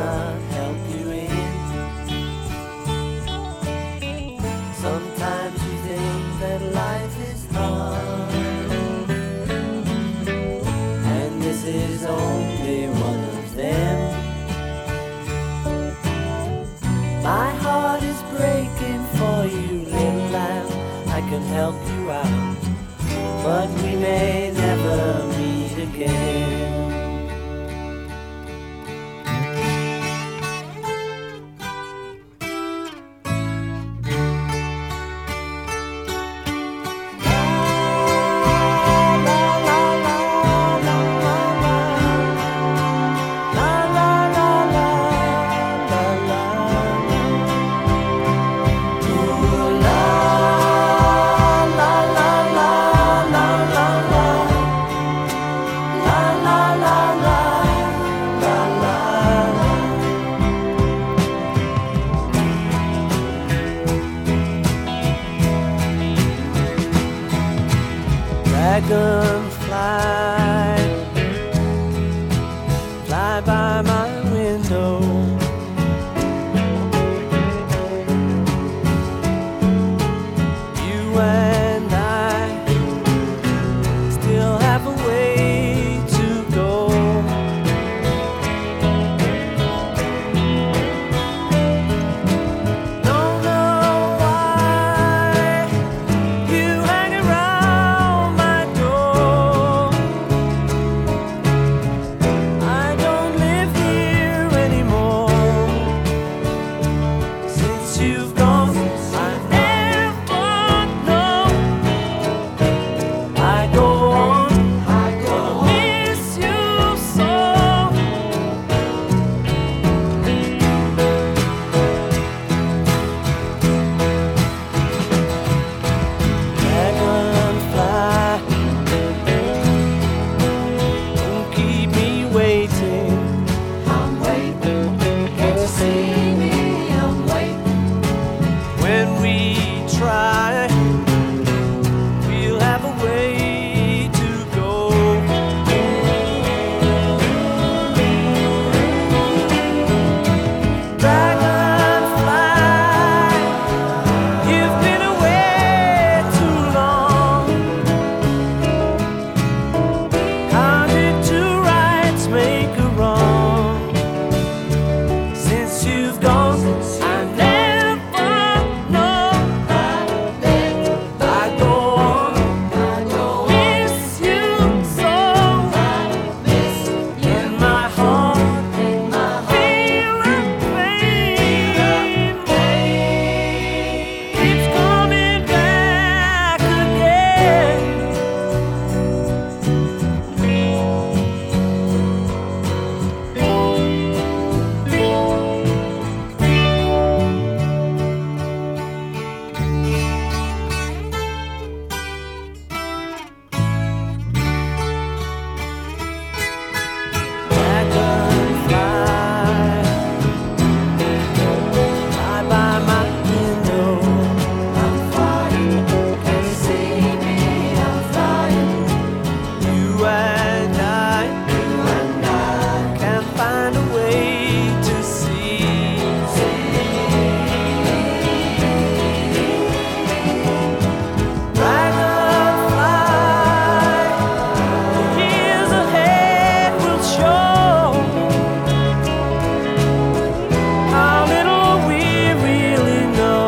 cannot help you in. Sometimes you think that life is hard, and this is only one of them. My heart is breaking for you, little lamb. I can help you out, but we may never meet again. Dragonfly, fly by my window. You and I still have a way to go. Don't know why you hang around my door. I don't live here anymore. Since you've gone, I never know. I go on, gonna miss you so. Dragonfly, don't keep me waiting. I'm waiting, can't you see me? I'm waiting. When we try, we'll have a way to go. Dragonfly, you've been away too long. How did two rights make a wrong? Since you've gone, I never know. I go on, miss you so. In my heart, feel the pain keeps coming back again. Dragonfly, fly by my window. I'm flying, can't you see me? I'm flying. You and I can find a way to see. Dragonfly, the years ahead will show how little we really know.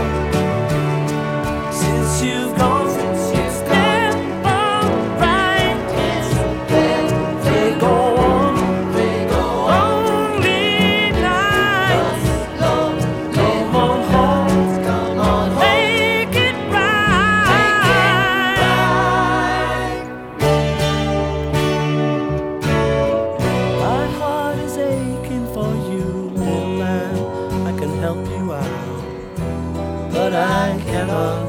Since you've gone, it's never right. They go on, lonely nights. Come on home, make it right. My heart is aching for you, little lamb. I can help you out, but I cannot